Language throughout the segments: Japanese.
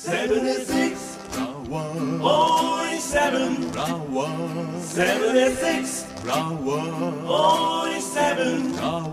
76 only 7 76 only 7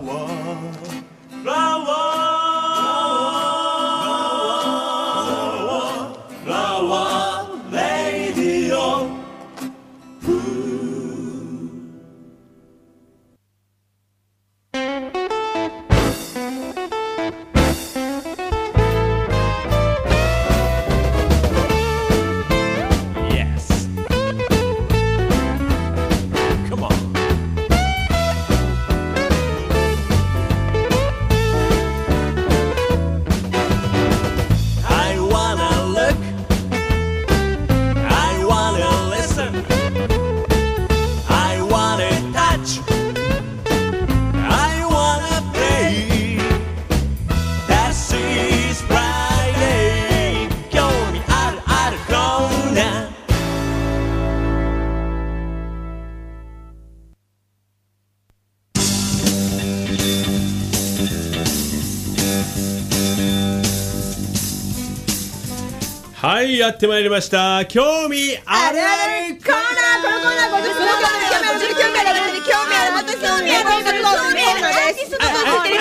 はい、やってまいりました。興味あるあるコーナー。このコーナーご自身の興味ある私のコーナーです。興味あるアーティストの興味あるアーティスト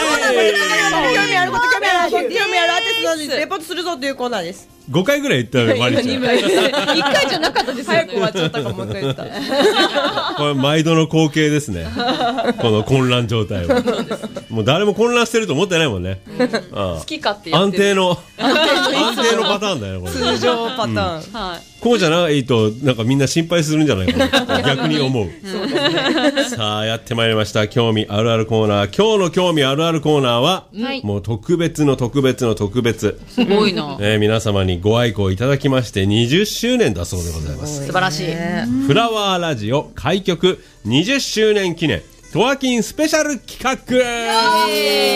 のレポートするぞというコーナーです。5回ぐらい言ったよね、マリちゃん。 1回じゃなかったですよね。 早く終わっちゃったかもう一回言った。これ毎度の光景ですね。この混乱状態は。もう誰も混乱してると思ってないもんね。 好き勝手やってる。 安定のパターンだよね、これ。 通常パターン。はい。 こうじゃないとなんかみんな心配するんじゃないかな逆に思う。そうですね。さあやってまいりました。興味あるあるコーナー。今日の興味あるあるコーナーは、もう特別の特別の特別。 すごいな。 皆様にご愛顧いただきまして20周年だそうでございます。 素晴らしい。 フラワーラジオ開局20周年記念トワキンスペシャル企画。イ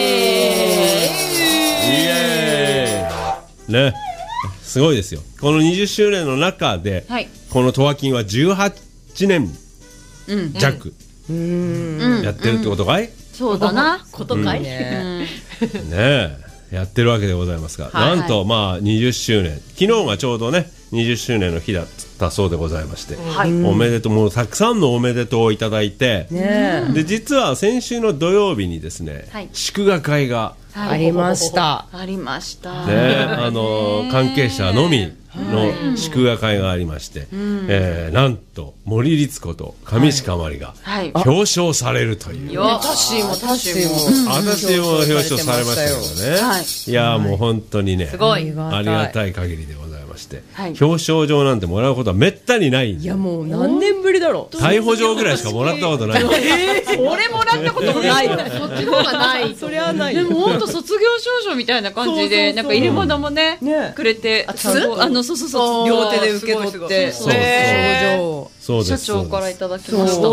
エーイね。すごいですよ。この20周年の中で、このトワキンは18年弱やってるってことかい？ そうだな、ことかい？ ねえ、やってるわけでございますが、なんとまあ20周年、昨日がちょうどね20周年の日だったそうでございまして、おめでとう、もうたくさんのおめでとうをいただいて、で実は先週の土曜日にですね、祝賀会がありました。ありました。 ね、関係者のみの祝賀会がありまして、なんと森律子と上鹿まりが表彰されるという。 私も私も表彰されましたけどね。いやもう本当にね、 すごいありがたい限りでございまして、表彰状なんてもらうことはめったにないんで。 いやもう何年ぶりだろう。 逮捕状ぐらいしかもらったことない。 俺もらったこともないよ。そっちの方がない。それはない。でも本当卒業証書みたいな感じで、なんか入れ物もねくれて、そう両手で受け取って、社長からいただきました。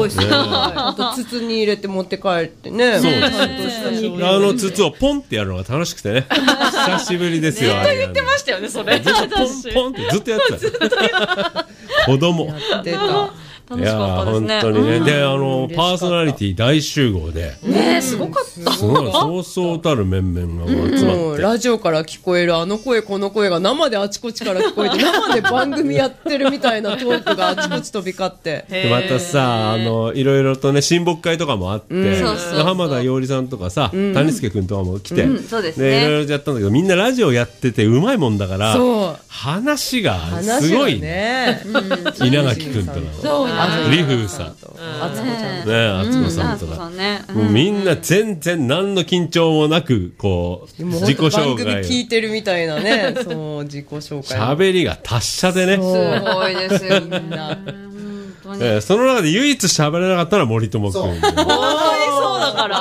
筒に入れて持って帰ってね。 筒をポンってやるのが楽しくてね。久しぶりですよ。 ずっと言ってましたよね、それ。 ポンってずっとやってた。子供。いや本当にね。でパーソナリティ大集合で。 ね、すごかった。 すごいそうそうたる面々が集まって。 ラジオから聞こえるあの声この声が生であちこちから聞こえて、生で番組やってるみたいなトークがあちこち飛び交って。 でまたさいろいろとね親睦会とかもあって、浜田洋里さんとかさ谷助君とかも来て、でいろいろやったんだけど、みんなラジオやっててうまいもんだから話がすごいね。稲垣君とかリフーさん、敦子さんとか、もうみんな全然何の緊張もなくこう自己紹介、 番組聞いてるみたいなね、そう自己紹介、 喋りが達者でね、 すごいですよみんな。 その中で唯一喋れなかったのは森友君。 本当にそうだから。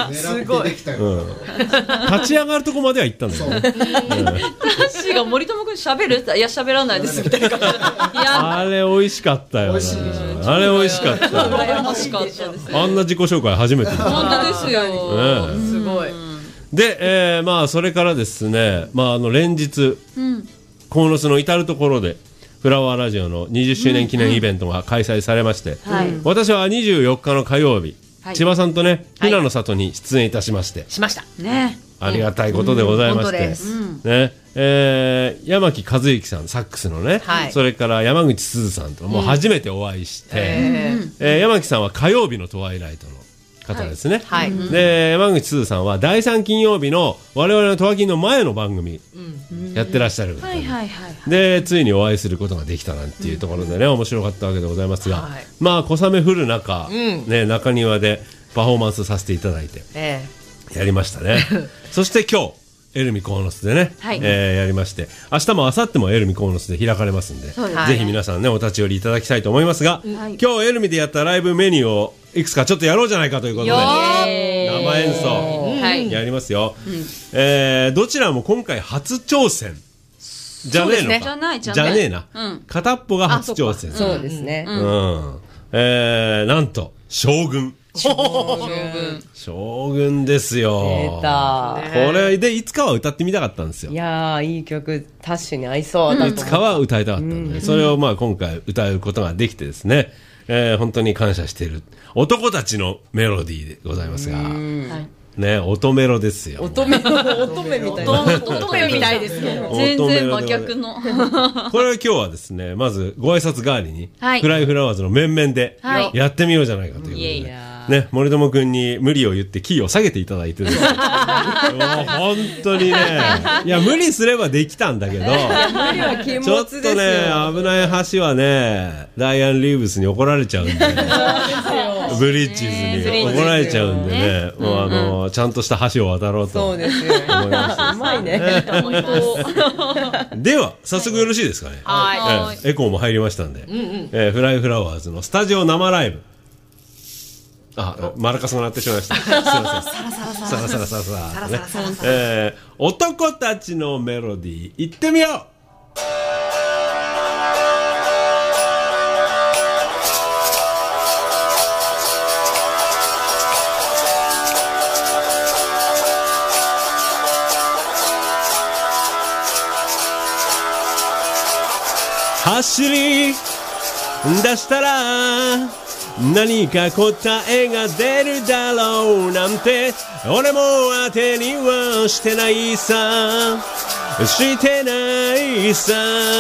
すごい。 立ち上がるとこまでは行ったんだよね。 私が森友君喋る？いや喋らないですみたいな。 あれ美味しかったよ。あれ美味しかった。 羨ましかったです。 あんな自己紹介初めて。 本当ですよ。 すごい。 で、まあそれからですね、まあ連日鴻巣の至るところでフラワーラジオの20周年記念イベントが開催されまして、私は24日の火曜日、千葉さんとね、ひなの里に出演いたしまして、 しましたね。 ありがたいことでございまして、ね、 山木和之さんサックスのね、それから山口すずさんともう初めてお会いして、山木さんは火曜日のトワイライトの方ですね、で山口すずさんは第3金曜日の我々のトワキンの前の番組やってらっしゃる方で、ついにお会いすることができたなんていうところでね、面白かったわけでございますが、まあ小雨降る中、中庭でパフォーマンスさせていただいてやりましたね。そして今日エルミコーノスでね、やりまして、明日も明後日もエルミコーノスで開かれますんで、ぜひ皆さんねお立ち寄りいただきたいと思いますが、今日エルミでやったライブメニューをいくつかちょっとやろうじゃないかということで、生演奏やりますよ。どちらも今回初挑戦じゃねえのか、じゃねえな、片っぽが初挑戦。 そうですね。 なんと将軍ですよ。これでいつかは歌ってみたかったんですよ。 いやー、いい曲、タッシュに合いそうだと思う。 いつかは歌いたかったんで、それをまあ今回歌うことができてですね、本当に感謝している男たちのメロディーでございますが、ね、乙メロですよ。 乙女みたいな。 乙女みたいですけど。全然真逆の。 これは今日はですね、まずご挨拶代わりに、フライフラワーズの面々でやってみようじゃないかということで。ね、森友くんに無理を言ってキーを下げていただいてですね、もう本当にね、いや無理すればできたんだけど、ちょっとね危ない橋はねダイアン・リーブスに怒られちゃうんで、ブリッジズに怒られちゃうんでね、もうちゃんとした橋を渡ろうと思います。 うまいね。 では早速よろしいですかね。エコーも入りましたんで、フライフラワーズのスタジオ生ライブ、マラカスが鳴ってしまいました。すいません。サラサラ。男たちのメロディー、行ってみよう。走り出したら何か答えが出るだろうなんて俺も当てにはしてないさ、してないさ。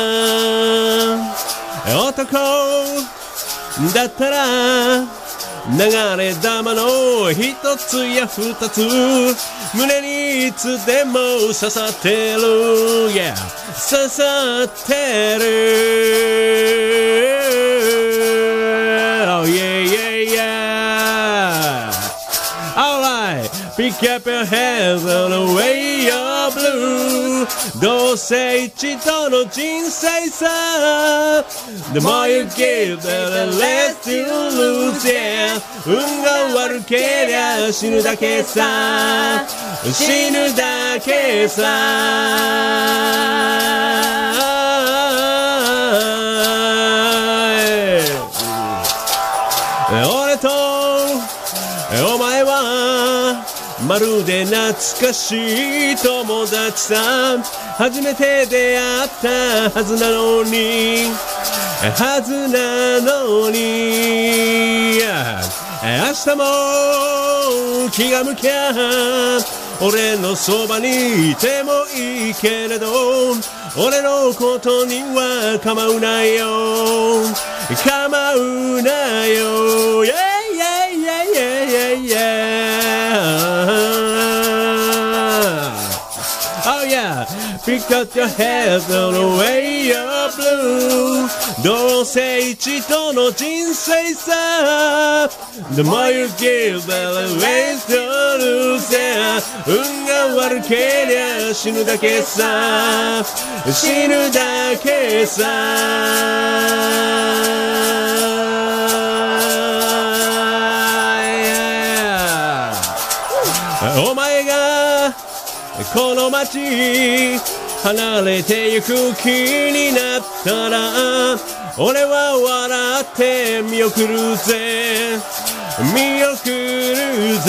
男だったら流れ玉の一つや二つ胸にいつでも刺さってる、yeah、刺さってる。Oh yeah yeah yeah. Alright, pick up your hands on the way of blue. どうせ一度の人生さ。The more you give, the less you lose. Yeah, 運が悪けりゃ死ぬだけさ。死ぬだけさ。俺とお前はまるで懐かしい友達さ。初めて出会ったはずなのに、明日も気が向きゃ俺のそばにいてもいいけれど、俺のことには構うなよ、構うなよ。Yeah, yeah, yeah, yeah, yeah, yeah. Oh yeah, pick up your head on the way of blue. どうせ一度の人生さ。The more you give, the less you lose. Yeah, 運が悪けりゃ死ぬだけさ。死ぬだけさ。お前がこの街離れてゆく気になったら、俺は笑って見送るぜ、見送る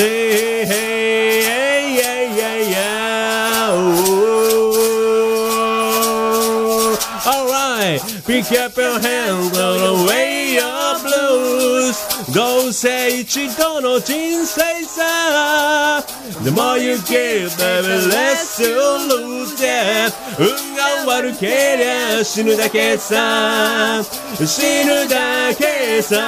ぜ。Alright, pick up your hands on the way of blues. どうせ一度の人生さ The more you give, the less you lose it 運が悪けりゃ死ぬだけさ死ぬだけさ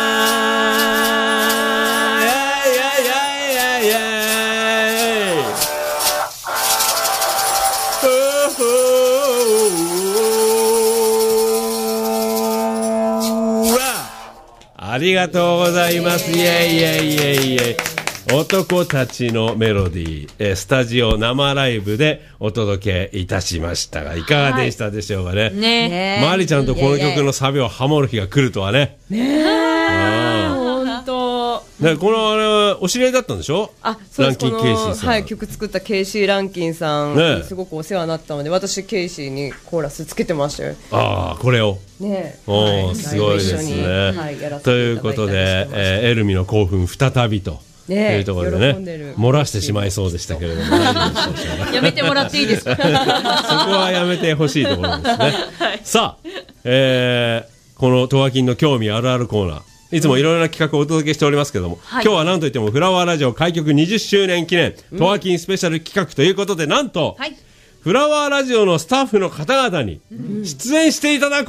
ありがとうございます。イエイイエイイエイイエイ。男たちのメロディー、スタジオ生ライブでお届けいたしましたが、いかがでしたでしょうかね。ねえ。マリちゃんとこの曲のサビをハモる日が来るとはね。ねえ。本当。ね、このあれお知り合いだったんでしょ？あ、そうです。ランキンケイシーさん。はい、曲作ったケイシー・ランキンさんにすごくお世話になったので、私ケイシーにコーラスつけてましたよ。ああ、これを。ね、おー、すごいですね。ということで、エルミの興奮再びというところでね、漏らしてしまいそうでしたけれども、やめてもらっていいですか？そこはやめてほしいところですね。さあ、このトワキンの興味あるあるコーナー、いつもいろいろな企画をお届けしておりますけれども、今日は何といってもフラワーラジオ開局20周年記念トワキンスペシャル企画ということで、なんと、フラワーラジオのスタッフの方々に出演していただこ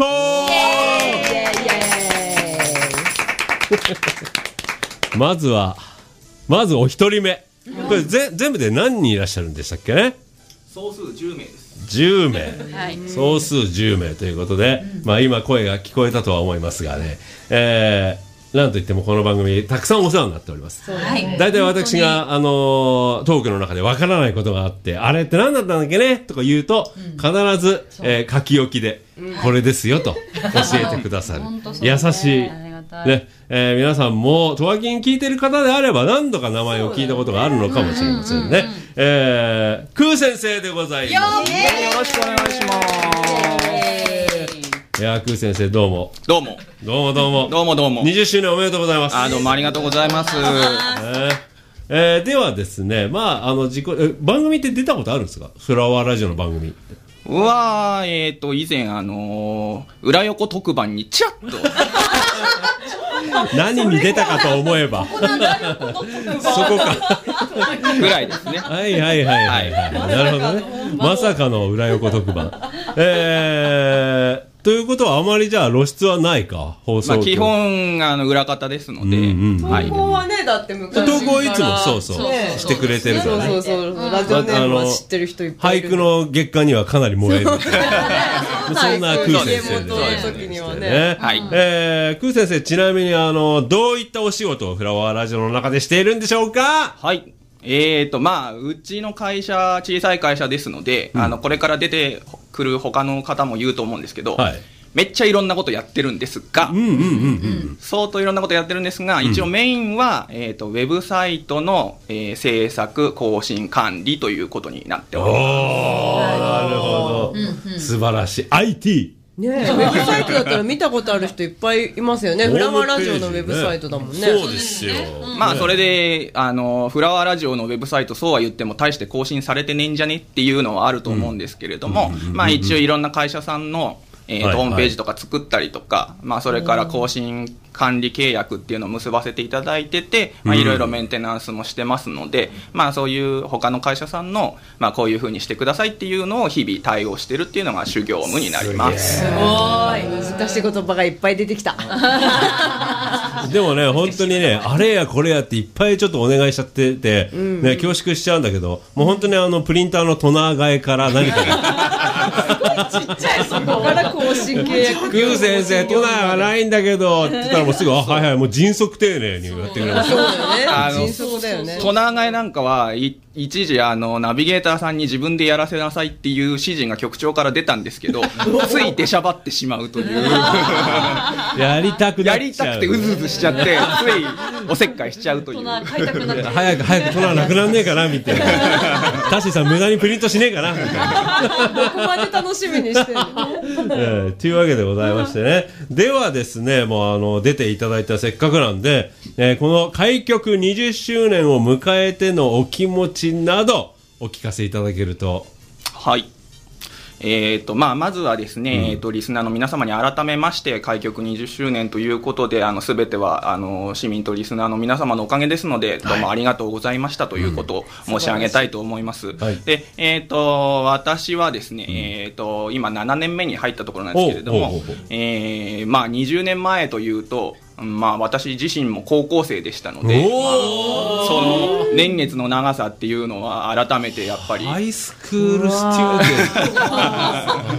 う。まずお一人目、これ全部で何人いらっしゃるんでしたっけね？総数10名です。10名、はい、総数10名ということで、まあ、今声が聞こえたとは思いますがね、なんといってもこの番組たくさんお世話になっております。だいたい私が、トークの中でわからないことがあって、あれって何だったんだっけねとか言うと、必ず、書き置きで、これですよと教えてくださる優しいね、皆さんもトワキン聞いてる方であれば何度か名前を聞いたことがあるのかもしれませんね。クー先生でございます。よろしくお願いします。いや、クー先生どうも20周年おめでとうございます。どうもありがとうございます。ではですね、まあ番組って出たことあるんですか？フラワーラジオの番組。以前裏横特番にチラッと何に出たかと思えばそこかぐらいですね。はい、なるほどね。まさかの裏横特番。ということはあまりじゃあ露出はないか、放送、基本裏方ですので、投稿はね、だって昔投稿いつもそうしてくれてるからね。そうラジオネームは知ってる人いっぱいいる。俳句の月間にはかなり燃えるそんなクー先生ですね。クー先生、ちなみにどういったお仕事をフラワーラジオの中でしているんでしょうか？はい、うちの会社小さい会社ですので、これから出てくる他の方も言うと思うんですけど、めっちゃいろんなことやってるんですが、相当いろんなことやってるんですが、一応メインは、ウェブサイトの、制作更新管理ということになっております。なるほど、素晴らしい ITね、ウェブサイトだったら見たことある人いっぱいいますよね。フラワーラジオのウェブサイトだもんね。そうですよ。まあそれでフラワーラジオのウェブサイト、そうは言っても大して更新されてねえんじゃねっていうのはあると思うんですけれども、まあ一応いろんな会社さんのホームページとか作ったりとか、まあ、それから更新管理契約っていうのを結ばせていただいてて、まあ、いろいろメンテナンスもしてますので、まあ、そういう他の会社さんの、まあ、こういうふうにしてくださいっていうのを日々対応してるっていうのが主業務になります。すごい難しい言葉がいっぱい出てきたでもね、本当にね、あれやこれやっていっぱいちょっとお願いしちゃってて、ね、恐縮しちゃうんだけど、もう本当にプリンターのトナー替えから何かすごいちっちゃい、そこから更新契約。クー先生、トナーがないんだけどって言ったらもうすぐ、はいはい、もう迅速丁寧にやってくれました。そうだよね、迅速だよね。トナー替えなんかは一時ナビゲーターさんに自分でやらせなさいっていう指示が局長から出たんですけどつい出しゃばってしまうというやりたくてうずうずしちゃってついおせっかいしちゃうという早くトナーなくなんねえかなみたいなタッシーさん無駄にプリントしねえかなみたいなどこまで楽しみにしてるのというわけでございましてね。ではですね、もう出ていただいたせっかくなんで、この開局20周年を迎えてのお気持ちなどお聞かせいただけると。はい、 まずはですね、リスナーの皆様に改めまして開局20周年ということで、全ては市民とリスナーの皆様のおかげですので、どうもありがとうございましたということを申し上げたいと思います。で、私はですね、今7年目に入ったところなんですけれども、20年前というと、私自身も高校生でしたので、その年月の長さっていうのは改めてやっぱりハイスクールスチューデント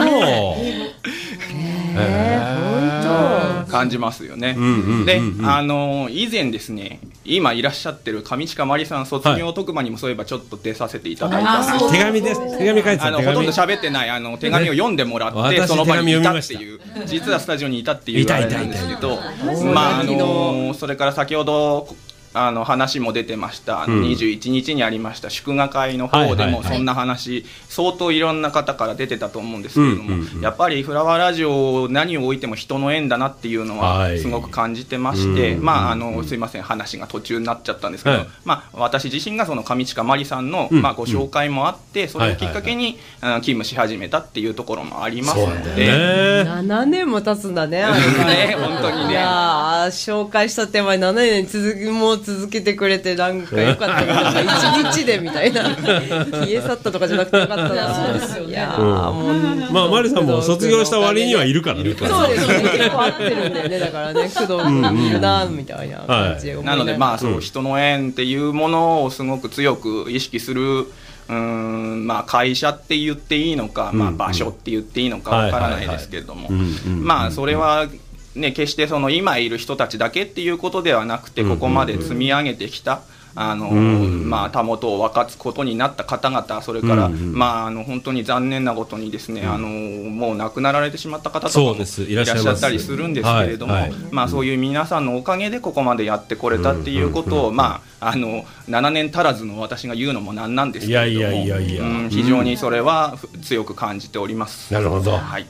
そう感じますよね。で、以前ですね、今いらっしゃってる上近まりさん卒業特番にもそういえばちょっと出させていただいたんです。 手紙です。手紙書いてた。 ほとんど喋ってない手紙を読んでもらってその場にいたっていう、実はスタジオにいたっていうあれなんですけど、それから先ほど話も出てました21日にありました祝賀会の方でもそんな話相当いろんな方から出てたと思うんですけれども、やっぱりフラワーラジオ何を置いても人の縁だなっていうのはすごく感じてまして、すいません話が途中になっちゃったんですけど、私自身がその上近まりさんのご紹介もあって、それをきっかけに勤務し始めたっていうところもありますので、 7年も経つんだね。 本当にね。 いや紹介した手前7年続けてくれてなんかよかったな、1日でみたいな消え去ったとかじゃなくてよかったな。そうですよね。 マリさんも卒業した割にはいるからね。 そうですね、結構合ってるんだよね。だからね、工藤君いるなみたいな感じで、 なのでそう人の縁っていうものをすごく強く意識する会社って言っていいのか、場所って言っていいのかわからないですけれども、それはね、決してその今いる人たちだけっていうことではなくて、ここまで積み上げてきたたもとを分かつことになった方々、それから、本当に残念なことにですね、もう亡くなられてしまった方とかもいらっしゃったりするんですけれども、そういう皆さんのおかげでここまでやってこれたっていうことを、7年足らずの私が言うのもなんなんですけれども、非常にそれは強く感じております。 なるほど。はい。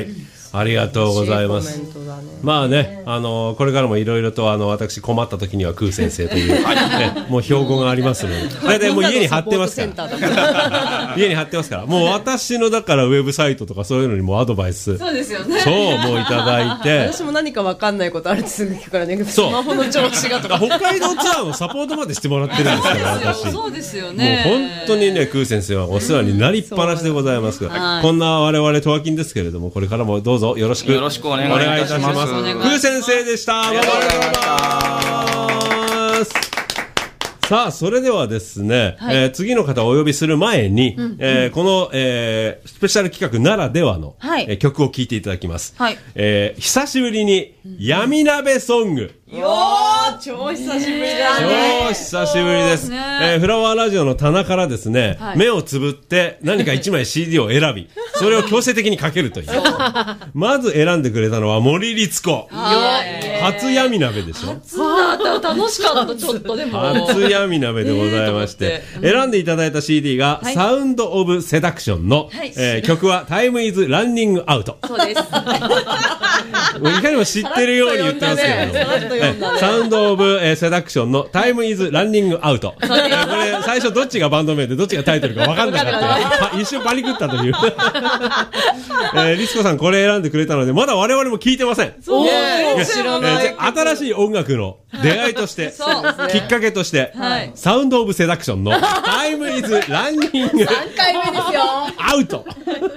ありがとうございます。まあね、これからもいろいろと私困った時には空先生というもう標語がありますので、大体もう家に貼ってますから家に貼ってますから、もう私のだからウェブサイトとかそういうのにもアドバイス、 そうですよね、 そうもういただいて、 私も何か分かんないことあるってすぐ聞くからね、スマホの調子がとか北海道ツアーのサポートまでしてもらってるんですから私。 そうですよね、 もう本当にね、空先生はお世話になりっぱなしでございますが、こんな我々トワキンですけれども、これからもどうぞよろしくお願いいたします。 空先生でした。ありがとうございます。さあ、それではですね、次の方をお呼びする前に、この、スペシャル企画ならではの、曲を聴いていただきます。久しぶりに闇鍋ソング。 超久しぶりだね。 超久しぶりです。フラワーラジオの棚からですね、目をつぶって何か1枚 CD を選び、それを強制的にかけるという。まず選んでくれたのは森律子。初闇鍋でしょ。 楽しかった、ちょっとでも。 初闇鍋でございまして、選んでいただいた CD が、サウンドオブセダクションの、曲はタイムイズランニングアウト。 そうです。 いかにも知ってるように言ってますけれども。サウンドオブセダクションのタイムイズランニングアウト。これ最初どっちがバンド名でどっちがタイトルか分かんなかった一瞬パニクったというリスコさんこれ選んでくれたので、まだ我々も聞いてません。 知らない。 新しい音楽の出会いとしてきっかけとしてサウンドオブセダクションのタイムイズランニング 3回目ですよアウト。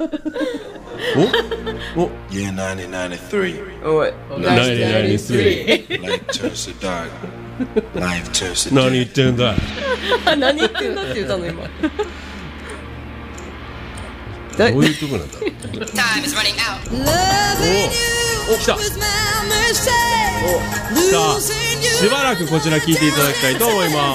Year 1993. おい、 1993 Life turns to dark. Life turns to 何言ってんだ。 何言ってんだって言ったの今。 どういうとこなんだろう。お、来た。さあ、しばらくこちら聞いていただきたいと思います。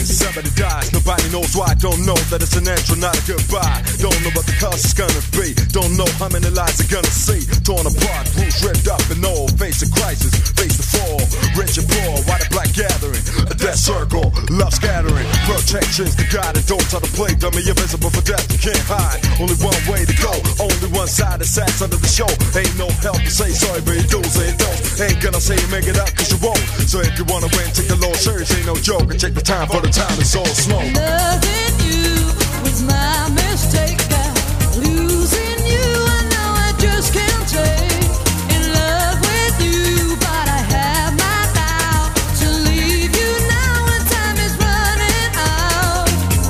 when somebody dies. Nobody knows why. Don't know that it's an intro, not a goodbye. Don't know what the cost is gonna be. Don't know how many lives they're gonna see. Torn apart, roots ripped up and all. Face a crisis, face the fall. Rich and poor, white and black gathering. A death circle, love scattering. Protection's the guide and don't try to play dummy. You're visible for death, you can't hide. Only one way to go, only one side is sad side of the show. Ain't no help to say sorry, but you do say you don't. Ain't gonna say you make it up cause you won't. So if you wanna win, take the Lord serious, ain't no joke. And take the time for the time, it's all smoke. Loving you was my mistake. Losing you, I know I just can't take. In love with you, but I have my doubt. To leave you now when time is running out.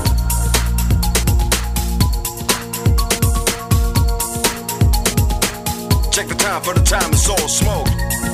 Check the time for the time, it's all smoke.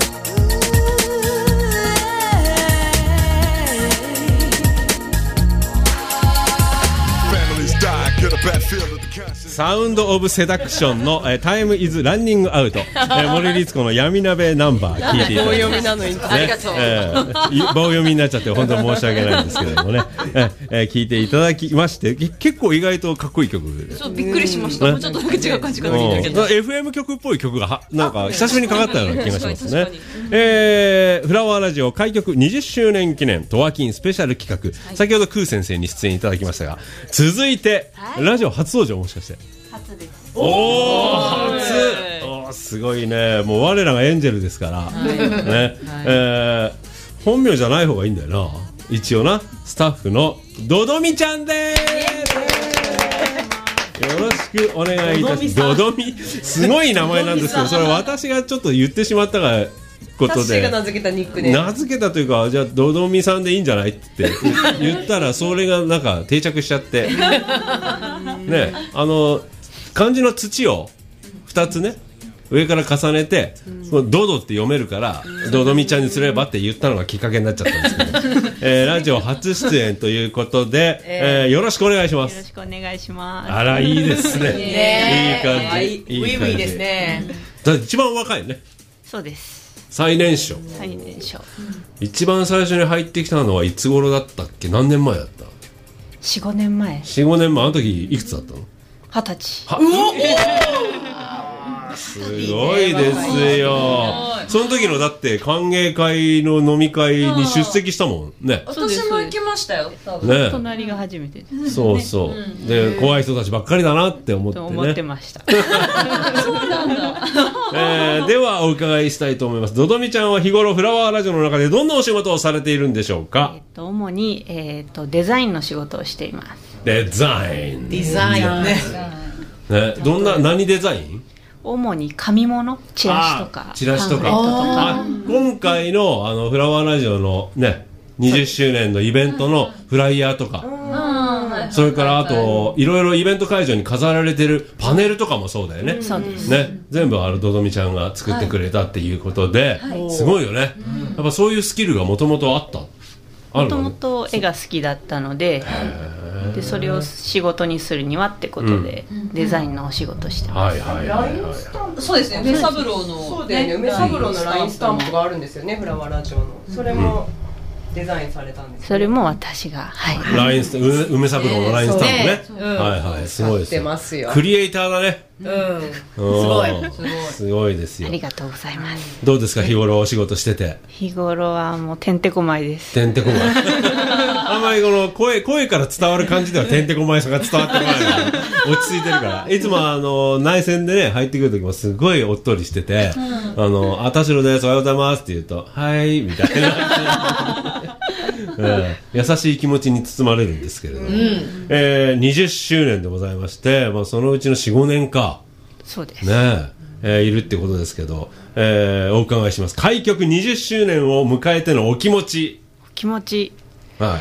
サウンドオブセダクションのタイムイズランニングアウト、森律子の闇鍋ナンバー聞いていただきます。 ありがとう。 棒読みになっちゃって本当に申し訳ないんですけれどもね、聞いていただきまして結構意外とかっこいい曲で、 そうびっくりしました。もうちょっとだけ違う感じかな。 FM 曲っぽい曲がなんか久しぶりにかかったような気がしますね。フラワーラジオ開局20周年記念トワキンスペシャル企画、先ほどクー先生に出演いただきましたが、続いてラジオ初登場、もしかして初です。 初、すごいね。もう我らがエンジェルですから、ね、本名じゃない方がいいんだよな。一応な、スタッフのドドミちゃんです。よろしくお願いいたします。ドドミ、すごい名前なんですけど、それ私がちょっと言ってしまったがことで、 が名付けたニックネーム、名付けたというか、じゃあドドミさんでいいんじゃないって言ったら、それがなんか定着しちゃってね、漢字の土を2つね上から重ねて、ドドって読めるからドドミちゃんにすればって言ったのがきっかけになっちゃったんですけど、ラジオ初出演ということで、よろしくお願いします。 よろしくお願いします。 あら、いいですね。いい感じ、 いい感じ、ウィウィですね。 だって一番若いね。 そうです。 最年少。 最年少。 一番最初に入ってきたのはいつ頃だったっけ？何年前だった？ 4,5 年前。 4、5年前。あの時いくつだったの ？20歳。 すごいですよ。その時のだって歓迎会の飲み会に出席したもんね。 私も行きましたよ。ね、隣が初めてです。 そうそう。で、怖い人たちばっかりだなって思ってね。 思ってました。 そうなんだ。ではお伺いしたいと思います。ドドミちゃんは日頃フラワーラジオの中でどんなお仕事をされているんでしょうか？ 主にデザインの仕事をしています。 デザイン。 デザインね。 どんな何デザイン？ 主に紙物、チラシとかチラシとか。今回のフラワーラジオのね20周年のイベントのフライヤーとか、それからあといろいろイベント会場に飾られてるパネルとかもそうだよね。 そうですね、全部ドドミちゃんが作ってくれたっていうことで、すごいよね。やっぱそういうスキルがもともとあった。 もともと絵が好きだったので、それを仕事にするにはってことで、デザインのお仕事してます。 そうですね、梅三郎の、そうだよね、梅三郎のラインスタンプがあるんですよね、フラワーラジオの。それもデザインされたんです。 それも私が、 ラインス梅三郎のラインスタンプね。はいはい、すごいですよ。クリエイターだね。すごいですよ。 ありがとうございます。 どうですか、日頃お仕事してて？ 日頃はもうてんてこまいです。 てんてこまい。あんまりこの声から伝わる感じではてんてこまいさが伝わってこないから落ち着いてるから、いつも内線でね入ってくる時もすごいおっとりしてて、あたしろです、おはようございますって言うと、はいみたいな優しい気持ちに包まれるんですけれども、20周年でございまして、そのうちの 4,5 年か。 そうですね、いるってことですけど、お伺いします。開局20周年を迎えてのお気持ち。 はい。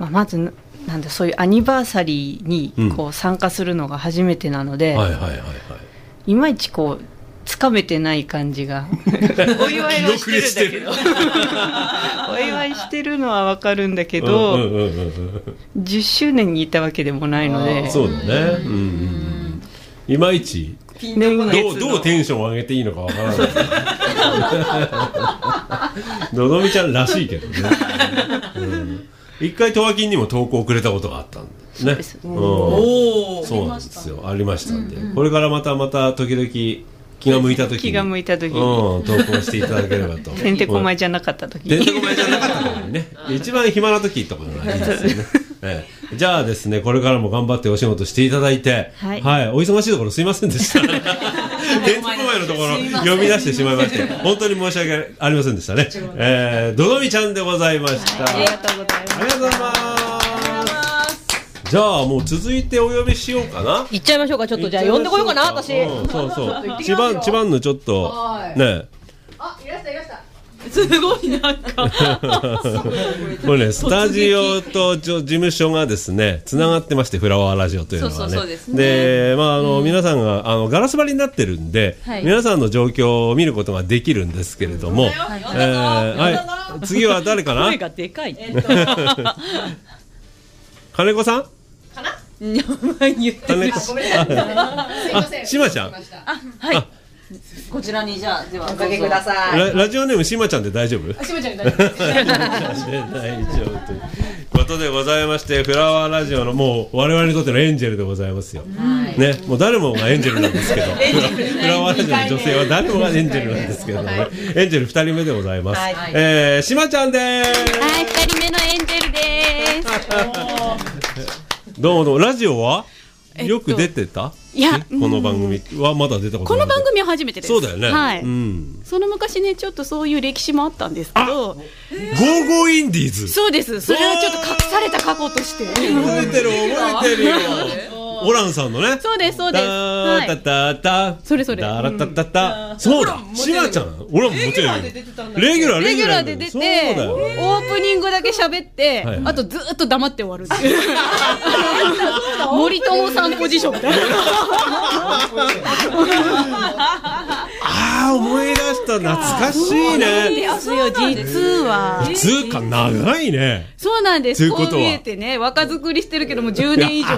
まずなんだ、そういうアニバーサリーに参加するのが初めてなので、いまいちつかめてない感じがお祝いはしてるんだけどお祝いしてるのは分かるんだけど、10周年にいたわけでもないので、 そうだね、いまいちどうテンションを上げていいのか分からないのどみちゃんらしいけどね、 一回トワキンにも投稿をくれたことがあったんですね。そうなんですよ、ありましたんで、これからまた時々気が向いた時に投稿していただければと。 てんてこまいじゃなかった時に。 てんてこまいじゃなかった時にね、一番暇な時ってことがありますよね。じゃあですね、これからも頑張ってお仕事していただいて、はい、お忙しいところすいませんでした。てんてこまいのところ呼び出してしまいまして、本当に申し訳ありませんでしたね。どどみちゃんでございました。 ありがとうございます。 ありがとうございます。じゃあもう続いてお呼びしようかな。 行っちゃいましょうか。ちょっとじゃあ呼んでこようかな、私。 そうそう。千葉のちょっとね。 あ、いらしたいらした。 すごいなんかこれね、スタジオと事務所がですねつながってまして、フラワーラジオというのはね。で、皆さんがガラス張りになってるんで、皆さんの状況を見ることができるんですけれども、次は誰かな。 声がでかい。 金子さんかな。 名前言ってる。 しまちゃん。 はい。 こちらにじゃあではおかけください。 ラジオネームしまちゃんで大丈夫？ しまちゃんで大丈夫。 大丈夫ということでございまして、フラワーラジオのもう我々にとってのエンジェルでございますよ。ね、もう誰もがエンジェルなんですけど、フラワーラジオの女性は誰もがエンジェルなんですけどね。エンジェル2人目でございます。しまちゃんです。 はい、2人目のエンジェルです。 どうもラジオはよく出てた？ いや、 この番組はまだ出たことない。 この番組は初めてです。 そうだよね。 はい。その昔ね、ちょっとそういう歴史もあったんですけど。ゴーゴーインディーズ。 そうです。それはちょっと隠された過去として。 覚えてるよ。オランさんのね。 そうですそうです。 タタタ。 それ。 タラタタタ。そうだ。シマちゃん。オランももちろん。レギュラーで出て、オープニングだけ喋って、あとずっと黙って終わるっていう。森友さんポジションみたいな。 思い出した。懐かしいね。 ですよ、実は。 つうか長いね。 そうなんです。こう見えてね、若作りしてるけども10年以上。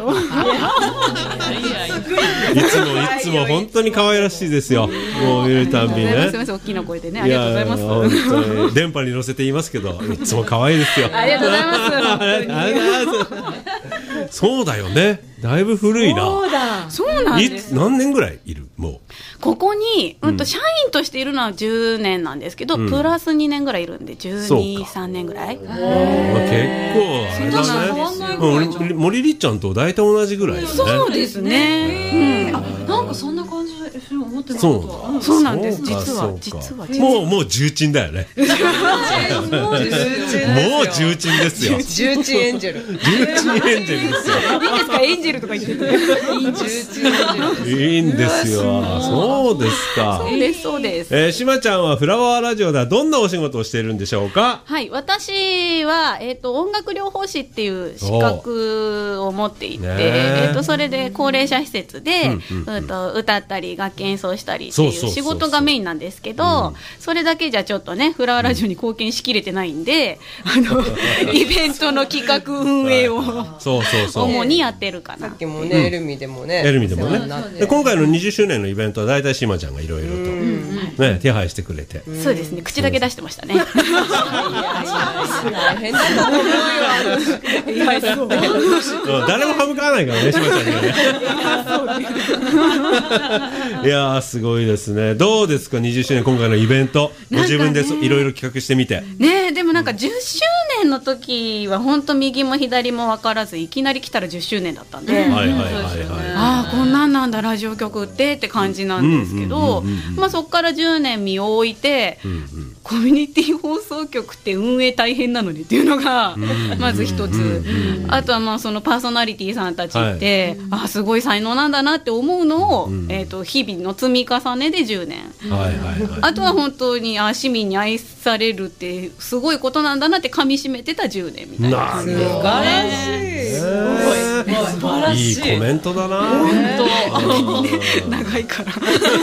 いつも本当に可愛らしいですよ。もう見るたんびね。 すみません、大きな声でね、ありがとうございます。 本当に電波に乗せて言いますけど、いつも可愛いですよ。 ありがとうございます。 そうだよね。だいぶ古いな。 そうなんです。 何年ぐらいいる？もうここに社員としているのは10年なんですけど、プラス2年ぐらいいるんで12、3年ぐらい。結構あれだね。森りっちゃんと大体同じぐらいだね。 そうですね。 なんかそんな感じで思ってなかった。 そうなんです。実はもう重鎮だよね。もう重鎮ですよ。 重鎮エンジェル。 重鎮エンジェルですよ。 いいですか、エンジェルとか言って。 いいんですよ。そうですか。 そうです。 しまちゃんはフラワーラジオではどんなお仕事をしているんでしょうか？ はい、私は音楽療法士っていう資格を持っていて、それで高齢者施設で歌ったり楽器演奏したりっていう仕事がメインなんですけど、それだけじゃちょっとね、フラワーラジオに貢献しきれてないんで、イベントの企画運営を主にやってるかな。 さっきもね、エルミでもね。 今回の20周年のイベントは大体しまちゃんがいろいろとね手配してくれて。 そうですね、口だけ出してましたね。 大変だったと思うよ。誰も歯向かわないからね、しまちゃんにはね。いやー、すごいですね。どうですか、20周年今回のイベント、ご自分でいろいろ企画してみて。 ね、でもなんか10周年の時は本当右も左も分からず、いきなり来たら10周年だったんで、ああこんなんなんだラジオ局って感じなんですけど、そこから10年身を置いて、コミュニティ放送局って運営大変なのにっていうのがまず一つ、あとはそのパーソナリティさんたちって、すごい才能なんだなって思うのを、日々の積み重ねで10年、あとは本当に市民に愛されるってすごいことなんだなってかみしめてた10年みたいな感じで。 素晴らしい。すごいいいコメントだな。 本当長いから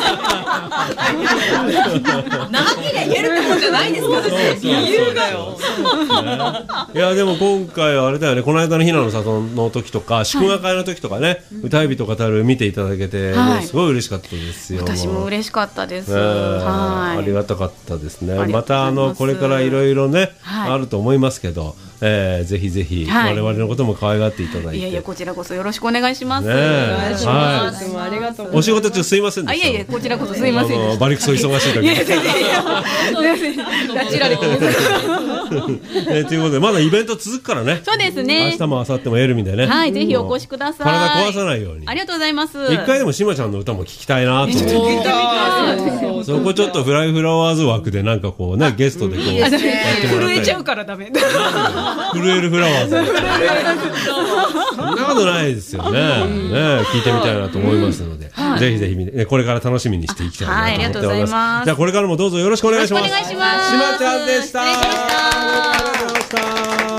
長きで言えるってもんじゃないですからね。理由がよ。 いやでも今回はあれだよね、この間のひなの里の時とか祝賀会の時とかね、歌い人語る見ていただけて、もうすごい嬉しかったですよ。 私も嬉しかったです。 ありがたかったですね。またこれからいろいろねあると思いますけど、 ぜひぜひ我々のことも可愛がっていただいて、 いやいやこちらこそよろしくお願いします。 お願いします。ありがとう。 お仕事中すいませんでした。 いやいやこちらこそすいません。 バリクソ忙しい時に。 拉致られてる。 ということでまだイベント続くからね。 そうですね。 明日も明後日もエルミでね。 はい、ぜひお越しください。 体壊さないように。 ありがとうございます。 一回でもしまちゃんの歌も聞きたいなと思って。そこちょっとフライフラワーズ枠でなんかこうねゲストでこうやってもらったり。 震えちゃうからダメ。 震えるフラワーズ。そんなことないですよね。聞いてみたいなと思いますので、ぜひぜひこれから楽しみにしていきたいなと思っております。 ありがとうございます。 じゃあこれからもどうぞよろしくお願いします。 お願いします。 しまちゃんでした。ありがとうございました。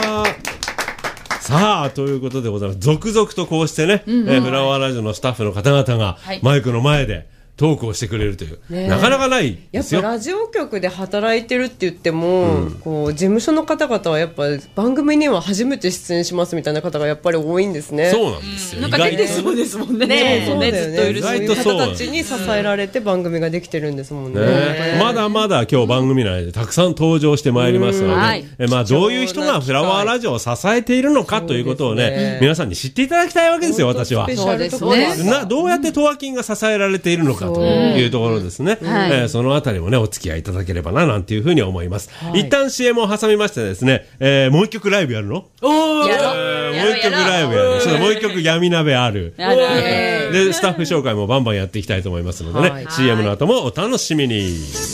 さあということでございます。続々とこうしてね、フラワーラジオのスタッフの方々がマイクの前でトークをしてくれるという、なかなかないですよ。 やっぱラジオ局で働いてるって言っても、こう事務所の方々はやっぱ番組には初めて出演しますみたいな方がやっぱり多いんですね。 そうなんですよ。 なんか出てそうですもんね。 そうだよね。 ずっといるそういう方たちに支えられて番組ができてるんですもんね。 まだまだ今日番組内でたくさん登場してまいりますので、まあどういう人がフラワーラジオを支えているのかということをね、皆さんに知っていただきたいわけですよ、私は。 そうですね。 どうやってトワキンが支えられているのかというところですね。そのあたりもねお付き合いいただければななんていうふうに思います。一旦 CM を挟みましてですね、もう一曲ライブやるの？もう一曲ライブやる。もう一曲闇鍋ある。でスタッフ紹介もバンバンやっていきたいと思いますのでね、CM の後もお楽しみに。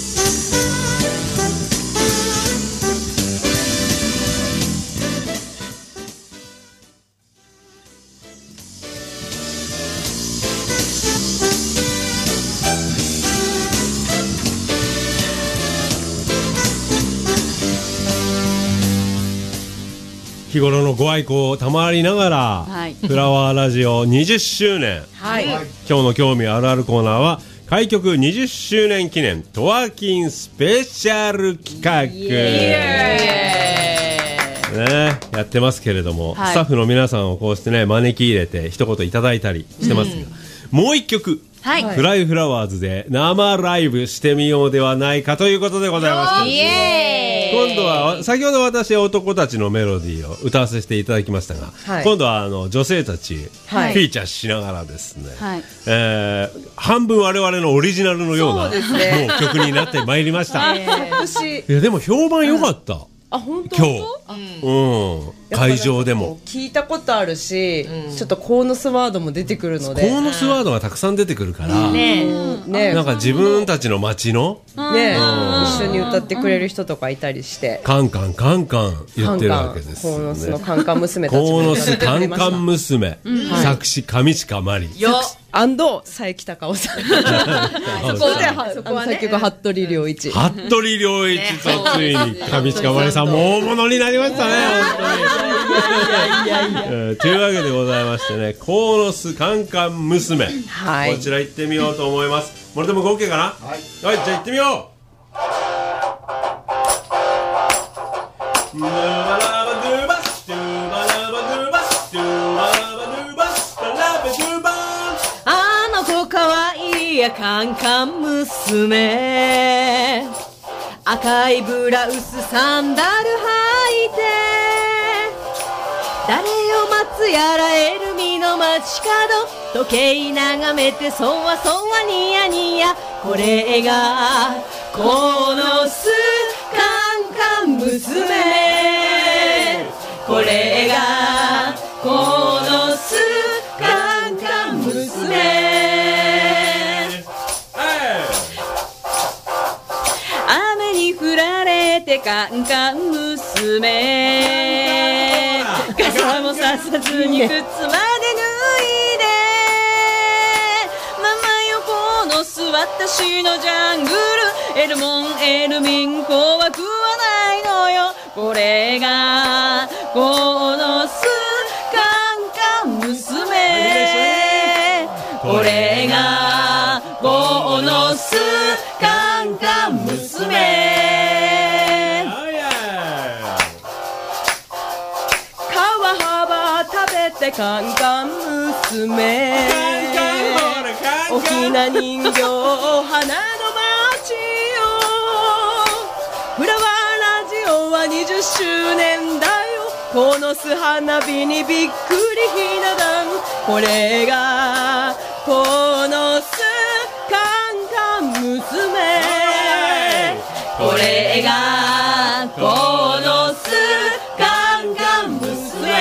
日頃のご愛顧を賜りながら、フラワーラジオ20周年、今日の興味あるあるコーナーは開局20周年記念トワキンスペシャル企画ね、やってますけれども、スタッフの皆さんをこうしてね招き入れて一言いただいたりしてますが、もう一曲フライフラワーズで生ライブしてみようではないかということでございまして、今度は先ほど私は男たちのメロディーを歌わせていただきましたが、今度は女性たちフィーチャーしながらですね、半分我々のオリジナルのようなもう曲になってまいりました。いやでも評判良かった。 本当？ 今日、会場でも聞いたことあるし、ちょっとコーノスワードも出てくるので、 コーノスワードがたくさん出てくるから、なんか自分たちの街の一緒に歌ってくれる人とかいたりして、 カンカンカンカン言ってるわけですコーノスのカンカン娘たちコーノスカンカン娘、作詞上近まり佐伯孝夫さん、そこで作曲服部良一、 服部良一とついに上近まりさんも大物になりましたね、本当に。というわけでございましてね、コーノスカンカン娘、こちら行ってみようと思います。これでも合計かな。はい、じゃあ行ってみよう。 あの子かわいいやカンカン娘、赤いブラウスサンダル履いて、誰を待つやらエルミの街角、時計眺めてそわそわニヤニヤ、これがコーノスカンカン娘、これがコーノスカンカン娘、雨に降られてカンカン娘、傘もささずに靴まで脱いで、ママよコーノス私のジャングル、エルモンエルミン怖くはないのよ、これがコーノスカンカン娘、これがコーノスカンカン娘、川幅食べてカンカン娘、おひな人形花の街よ、フラワーラジオは20周年だよ、 この巣花火にびっくりひな壇、これがこの巣カンカン娘、これがこの巣カンカン娘、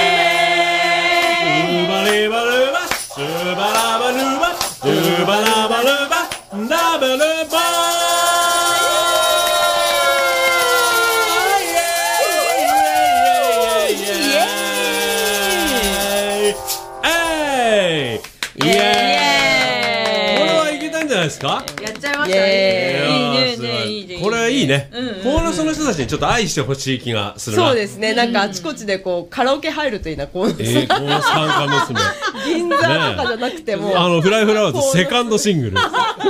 バレバルバシュバラバルバシュバラバルバラバルバですか？ やっちゃいましたね。いいね。 これはいいね。このその人たちにちょっと愛してほしい気がするな。 そうですね。なんかあちこちでこうカラオケ入るといいな。このこの参加娘。 銀座とかじゃなくても、 フライフラワーズセカンドシングル。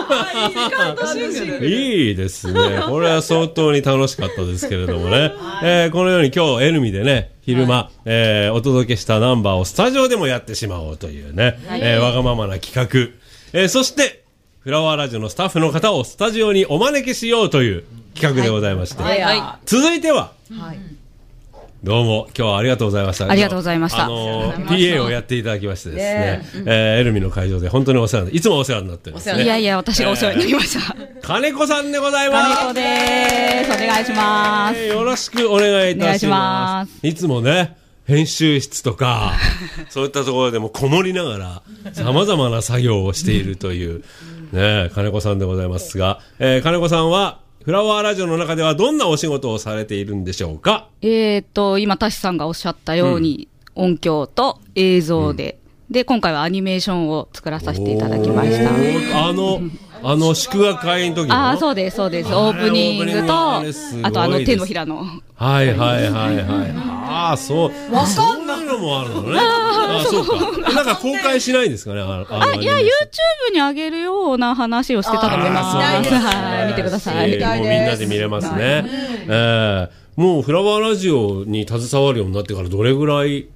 いいですね。これは相当に楽しかったですけれどもね。このように今日エルミでね。昼間、お届けしたナンバーをスタジオでもやってしまおうというね、わがままな企画、そしてフラワーラジオのスタッフの方をスタジオにお招きしようという企画でございまして、続いては、どうも今日はありがとうございました。 ありがとうございました。 PA をやっていただきましてですね、エルミの会場で本当にお世話にいつもお世話になっておりますね。 いやいや、私がお世話になりました。 金子さんでございます。 金子です。お願いします。 よろしくお願いいたします。いつもね、編集室とかそういったところでもこもりながら様々な作業をしているというね、金子さんでございますが、金子さんはフラワーラジオの中ではどんなお仕事をされているんでしょうか？ 今タシさんがおっしゃったように、音響と映像で、で今回はアニメーションを作らさせていただきました。 祝賀会の時の。 あ、そうです、そうです。オープニングと、あと手のひらの。 はいはいはいはい。ああ、そう。わかんないのもあるのね。あ、そうか。なんか公開しないんですかね。 いや、YouTube に上げるような話をしてたと思います。はい、見てください。 もうみんなで見れますね。もうフラワーラジオに携わるようになってからどれぐらい？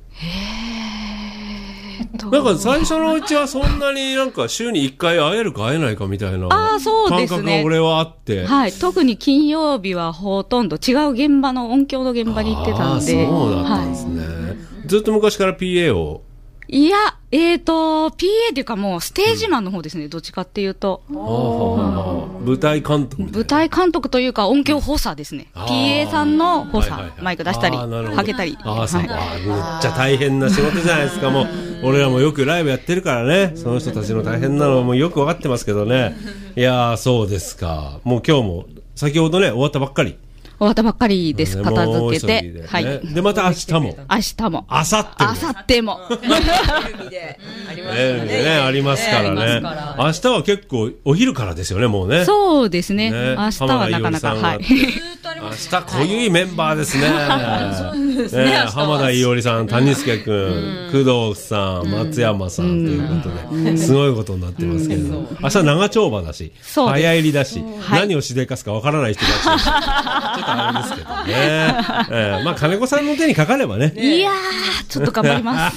なんか最初のうちはそんなになんか週に1回会えるか会えないかみたいな感覚が俺はあって、 はい、特に金曜日はほとんど違う現場の音響の現場に行ってたんで。 そうだったんですね、ずっと昔から PA を。 いや、PA っていうかもうステージマンの方ですね、どっちかっていうと。 舞台監督。 舞台監督というか音響補佐ですね。PA さんの補佐、マイク出したり、かけたり。 めっちゃ大変な仕事じゃないですか。もう俺らもよくライブやってるからね、その人たちの大変なのもよく分かってますけどね。いやー、そうですか。もう今日も先ほどね、終わったばっかりです。片付けて。はい。で、また明日も。 明日も。 明後日も。 明後日も。 ありますからね。明日は結構お昼からですよね、もうね。 そうですね。明日はなかなか。はい。 明日濃ゆいメンバーですね。浜田伊織さん、谷助君、工藤さん、松山さんということで、すごいことになってますけど。明日長丁場だし、早入りだし、何をしでかすかわからない人たち。あれですけどね。まあ金子さんの手にかかればね。 いやー、ちょっと頑張ります。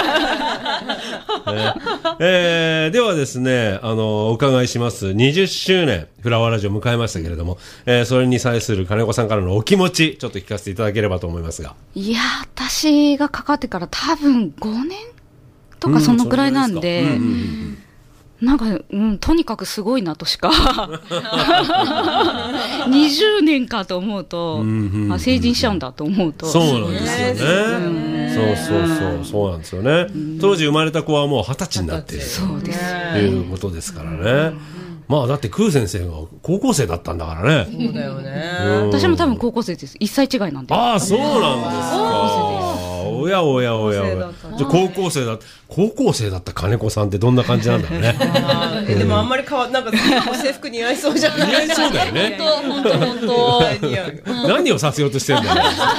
ではですね、お伺いします。20周年フラワーラジオ迎えましたけれども、それに際する金子さんからのお気持ち、ちょっと聞かせていただければと思いますが。 いやー、私がかかってから多分5年とかそのくらいなんで、なんか、とにかくすごいなとしか20年かと思うと、成人しちゃうんだと思うと。 そうなんですよね。そうなんですよね。当時生まれた子はもう20歳になっているということですからね。まあだって空先生が高校生だったんだからね。 そうだよね。 私も多分高校生です。1歳違いなんで。 ああ、そうなんですか。おやおやおやおや。じゃあ高校生だった金子さんってどんな感じなんだろうね。 でもあんまりなんか制服似合いそうじゃない？ 似合いそうだよね。 本当。 何をさせようとしてるんだ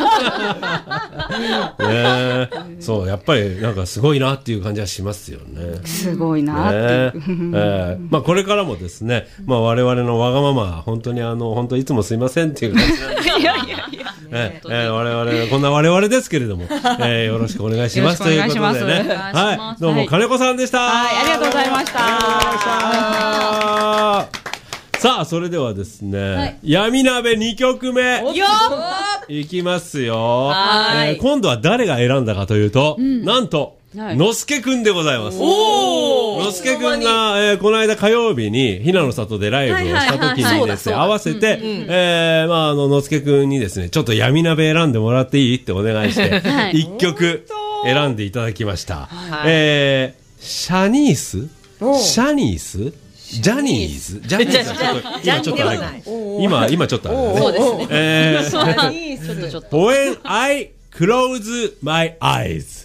よ。そう、やっぱりなんかすごいなっていう感じはしますよね。 すごいなっていう。 まあこれからもですね、まあ我々のわがまま本当に本当いつもすいませんっていう感じなんですけど。いやいやいや。我々こんな我々ですけれども、よろしくお願いしますということでね。はい。どうも金子さんでした。 はい、ありがとうございました。 さあ、それではですね、闇鍋2曲目。 いきますよ。今度は誰が選んだかというと、なんと、のすけくんでございます。のすけくんが、この間火曜日に、ひなの里でライブをした時にですね、合わせて、のすけくんにですね、ちょっと闇鍋選んでもらっていいってお願いして、一曲選んでいただきました。シャニースジャニーズ今ちょっとあれか。今ちょっとあれだね。 そうですね。 ちょっと。When I close my eyes.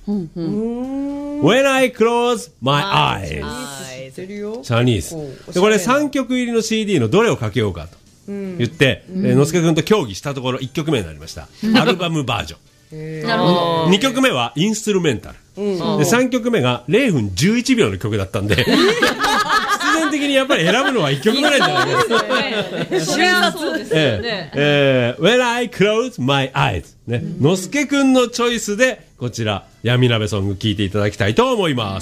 When I close my eyes. シャニース。で、これ3曲入りの CD のどれをかけようかと言って、のすけくんと協議したところ1曲目になりました。アルバムバージョン。 なるほど。 2曲目はインストゥルメンタル。で、3曲目が0分11秒の曲だったんで、必然的にやっぱり選ぶのは1曲ぐらいじゃないですか。 それはそうですよね。 When I close my eyes。ね。のすけくんのチョイスで、こちら、闇鍋ソング聴いていただきたいと思います。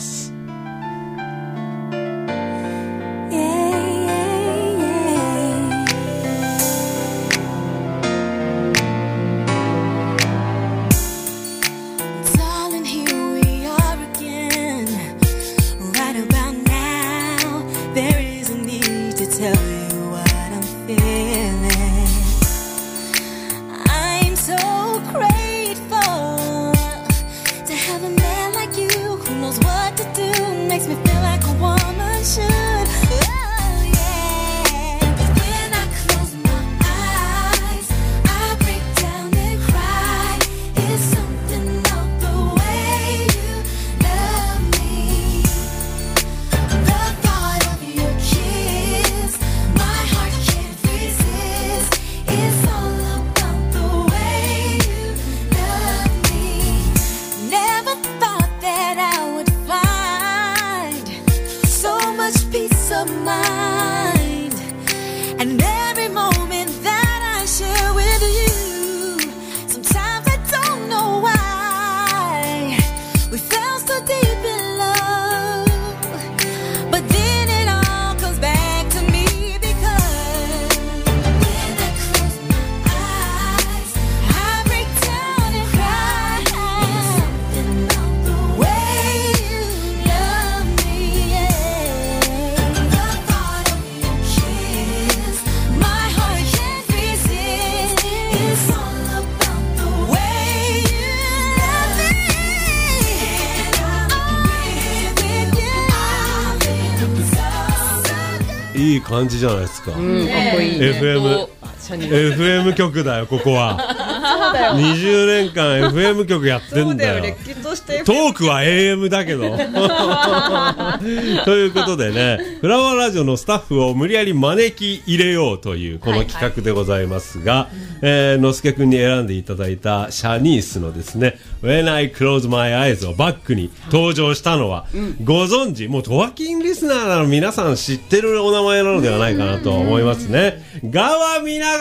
いい感じじゃないですか。かっこいいね。FM 局だよ、ここは。20年間 FM 局やってんだよ。トークは AM だけど。ということでね、フラワーラジオのスタッフを無理やり招き入れようというこの企画でございますが、のすけくんに選んでいただいたシャニースのですね、When I Close My Eyes をバックに登場したのは、ご存知、もうトワキンリスナーなら皆さん知ってるお名前なのではないかなと思いますね。川皆川。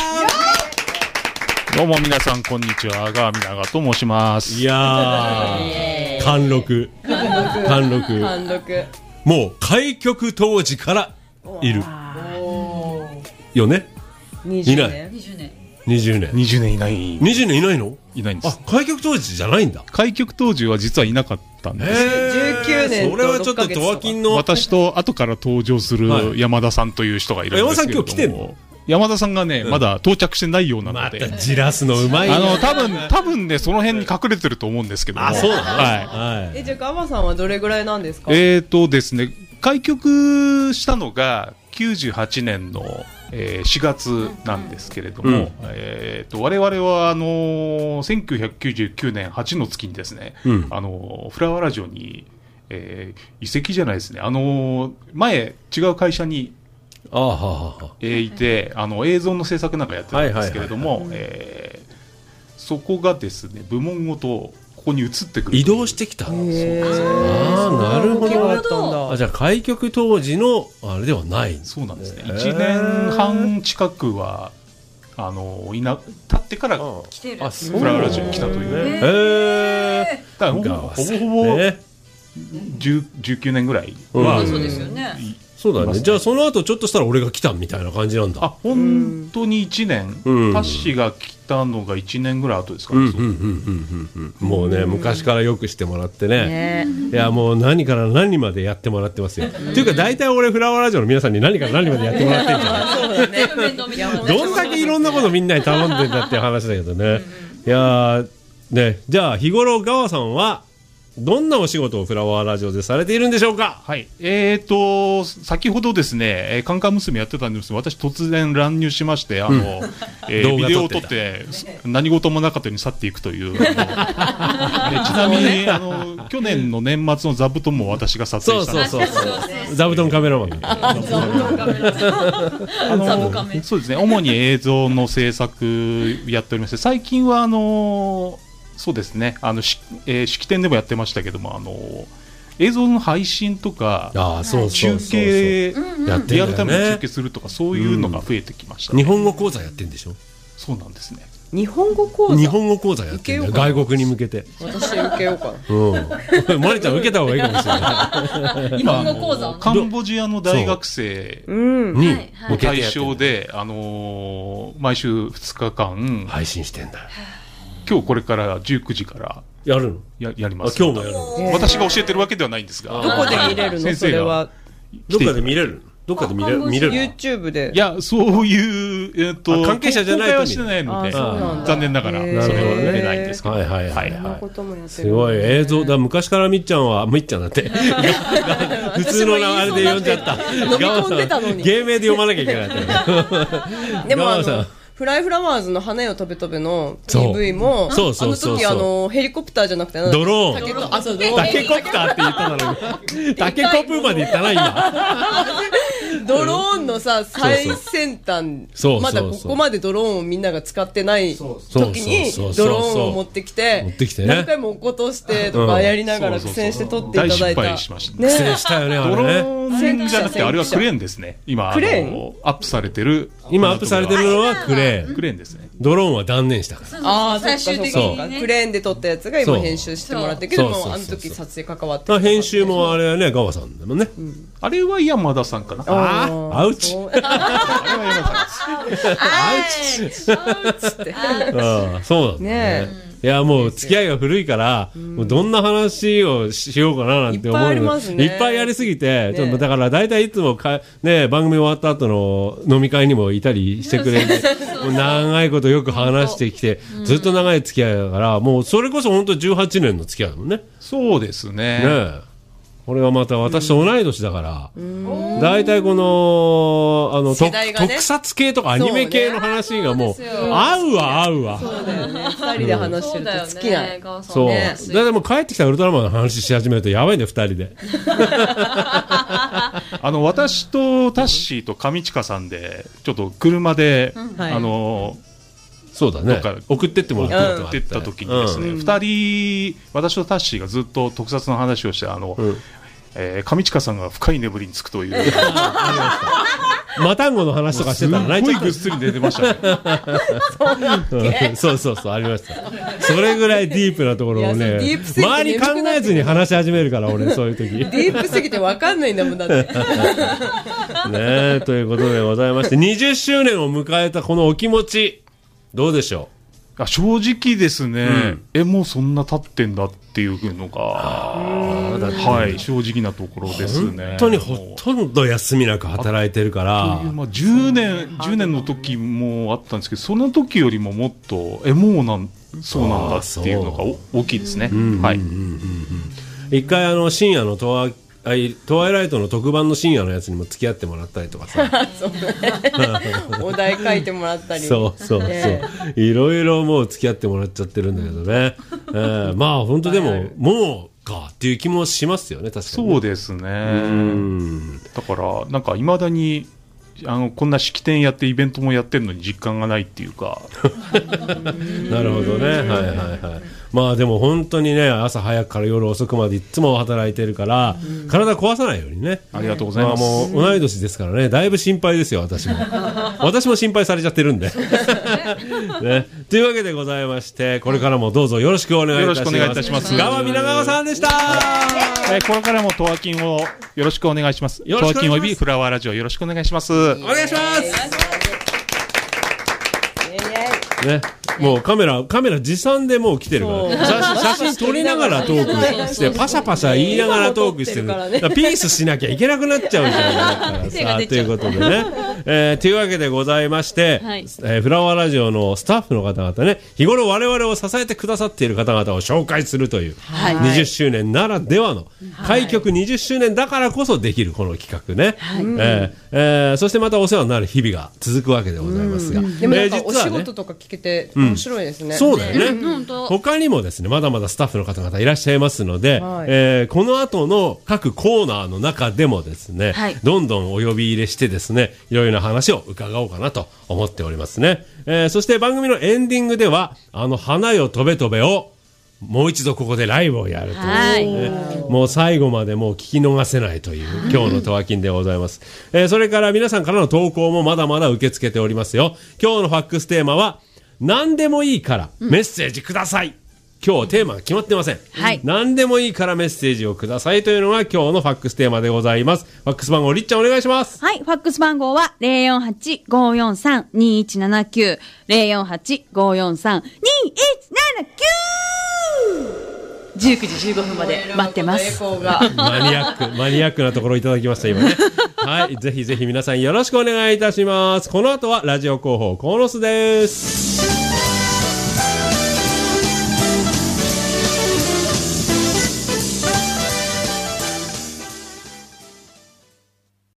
どうも皆さんこんにちは、川皆川と申します。 いやー、貫禄。もう開局当時からいるよね。 20年いない。 20年いないの？ いないんです。 開局当時じゃないんだ。 開局当時は実はいなかったんです。 19年と6ヶ月とか。 それはちょっとトワキンの私と後から登場する山田さんという人がいるんですけれども、 山田さん今日来てんの？ 山田さんがね、まだ到着してないようなので、 またじらすのうまいね。 多分ね、その辺に隠れてると思うんですけども。 そうなの？ はい。じゃあガマさんはどれぐらいなんですか？ ですね、開局したのが98年の4月なんですけれども、我々は1999年8の月にですね、フラワーラジオに、移籍じゃないですね、前違う会社にいて、映像の制作なんかやってたんですけれども、そこがですね、部門ごとここに移ってくる、 移動してきた。なるほど。じゃあ開局当時のあれではない。 そうなんですね。1年半近くは経ってからフラワーラジオに来たという。だからほぼ19年ぐらいはそうだね。じゃあその後ちょっとしたら俺が来たみたいな感じなんだ。 本当に1年、タッシーが来たのが1年ぐらい後ですかね。 もうね、昔からよくしてもらってね。いや、もう何から何までやってもらってますよ。っていうか大体俺フラワーラジオの皆さんに何から何までやってもらってるじゃない。そうだね。どんだけいろんなことみんなに頼んでんだっていう話だけどね。いやね、じゃあ日頃ガワさんはどんなお仕事をフラワーラジオでされているんでしょうか。 はい。先ほどですね、カンカン娘やってたんですけど、私突然乱入しまして、ビデオを撮って、何事もなかったように去っていくという。ちなみに、去年の年末の座布団も私が撮影したんです。 そう。座布団カメラマン。 そうですね、主に映像の制作やっておりまして、最近はそうですね、式典でもやってましたけども、映像の配信とか中継、リアルタイムで中継するとか、そういうのが増えてきました、ね。 日本語講座やってんでしょ。 そうなんですね。 日本語講座やってるんだよ、外国に向けて。 私受けようかな。 マリちゃん受けた方がいいかもしれない。 日本語講座。 カンボジアの大学生に対象で、毎週2日間配信してんだ。 今日これから19時からやるの？ やります。 今日もやるの？ 私が教えてるわけではないんですが。 どこで見れるの？それはどっかで見れる？どっかで見れる？ YouTube で。 いや、そういう関係者じゃないと公開はしてないので、残念ながらそれは見れないんですけど。 すごい映像だ。昔からみっちゃんだって普通のあれで呼んじゃった。 飲み込んでたのに。 芸名で読まなきゃいけない。 でもフライフラワーズの花よ飛べ飛べの PV も、あの時ヘリコプターじゃなくてドローン。タケコプターって言っただろう。タケコプまで言ったな今。 ドローンのさ、最先端、まだここまでドローンをみんなが使ってない時にドローンを持ってきて、何回も落っことしてとかやりながら苦戦して撮っていただいた。 大失敗しましたね。 苦戦したよね、あれね。 ドローンじゃなくてあれはクレーンですね。今アップされてるのはクレーンですね。 ドローンは断念したから。 ああ、最終的にクレーンで撮ったやつが今編集してもらってけども、あの時撮影関わって。 編集もあれはね、ガワさんだもんね。 あれは山田さんかな。 アウチ。あれは山田さん。アウチって。 そうだね。いや、もう付き合いが古いから、もうどんな話をしようかななんて思うのいっぱいやりすぎて、だから大体いつもね、番組終わった後の飲み会にもいたりしてくれて、長いことよく話してきて、ずっと長い付き合いだから、もうそれこそ本当18年の付き合いだもんね。 そうですね。 これはまた私と同い年だから、大体この、特撮系とかアニメ系の話がもう、合うわ。 そうだよね。二人で話してると尽きない。 そう。でも帰ってきたウルトラマンの話し始めるとやばいね、二人で。 私とタッシーと上近さんで、ちょっと車で、 そうだね。送ってってもらってった時にですね、二人、私とタッシーがずっと特撮の話をして、上近さんが深い眠りにつくという。 マタンゴの話とかしてたらすごいぐっすり寝てましたね。そう、ありました。それぐらいディープなところをね、周り考えずに話し始めるから、俺、そういう時。 ディープすぎて分かんないんだもんだって。 ね、ということでございまして、20周年を迎えたこのお気持ち、どうでしょう。正直ですね、もうそんな経ってんだっていうのが、はい、正直なところですね。 本当にほとんど休みなく働いてるから。 10年の時もあったんですけど、その時よりももっと、もうそうなんだっていうのが大きいですね。はい。 一回深夜のトワイライトの特番の深夜のやつにも付き合ってもらったりとかさお題書いてもらったりそういろいろもう付き合ってもらっちゃってるんだけどね、まあ本当でも、もうかっていう気もしますよね、確かに、ね、 そうですね。だからなんかいまだにこんな式典やってイベントもやってるのに実感がないっていうかなるほどね、まあでも本当にね、朝早くから夜遅くまでいつも働いてるから、体壊さないようにね。 ありがとうございます。 もう同い年ですからね、だいぶ心配ですよ、私も心配されちゃってるんでね。 というわけでございまして、これからもどうぞよろしくお願いいたします。よろしくお願いいたします。川皆川さんでした。 これからもトワキンをよろしくお願いします。トワキンおよびフラワーラジオよろしくお願いします。 お願いします。ね、もうカメラ持参でもう来てるから写真撮りながらトークしてパシャパシャ言いながらトークしてる、ピースしなきゃいけなくなっちゃうじゃないかということでね、というわけでございまして、フラワーラジオのスタッフの方々ね、日頃我々を支えてくださっている方々を紹介するという、20周年ならではの、開局20周年だからこそできるこの企画ね、そしてまたお世話になる日々が続くわけでございますが、 でもなんかお仕事とか聞けて面白いですね。 そうだよね。他にもですね、まだまだスタッフの方々いらっしゃいますので、この後の各コーナーの中でもですね、どんどんお呼び入れしてですね、いろいろな話を伺おうかなと思っておりますね。そして番組のエンディングでは、花よ飛べ飛べをもう一度ここでライブをやるというね、もう最後までもう聞き逃せないという今日のトワキンでございます。それから皆さんからの投稿もまだまだ受け付けておりますよ。今日のファックステーマは何でもいいからメッセージください。今日テーマが決まってません。何でもいいからメッセージをくださいというのが今日のファックステーマでございます。ファックス番号りっちゃんお願いします。 はい、ファックス番号は 048-543-2179 048-543-2179 19時15分まで待ってます。 マニアックなところいただきました今ね。はい、ぜひぜひ皆さんよろしくお願いいたします。この後はラジオ広報コーノスです。